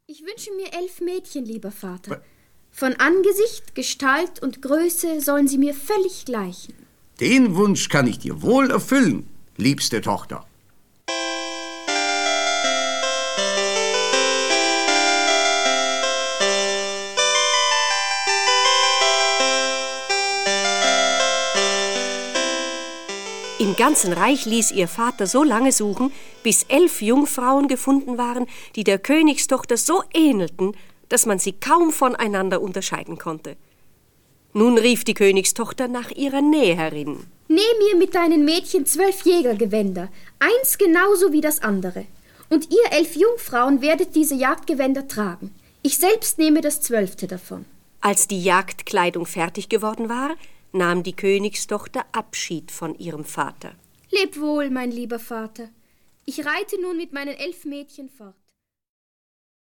Ich wünsche mir 11 Mädchen, lieber Vater. Von Angesicht, Gestalt und Größe sollen sie mir völlig gleichen. Den Wunsch kann ich dir wohl erfüllen, liebste Tochter. Im ganzen Reich ließ ihr Vater so lange suchen, bis 11 Jungfrauen gefunden waren, die der Königstochter so ähnelten, dass man sie kaum voneinander unterscheiden konnte. Nun rief die Königstochter nach ihrer Näherin. Näh mir mit deinen Mädchen 12 Jägergewänder, eins genauso wie das andere. Und ihr 11 Jungfrauen werdet diese Jagdgewänder tragen. Ich selbst nehme das 12. davon. Als die Jagdkleidung fertig geworden war, nahm die Königstochter Abschied von ihrem Vater. Leb wohl, mein lieber Vater. Ich reite nun mit meinen 11 Mädchen fort.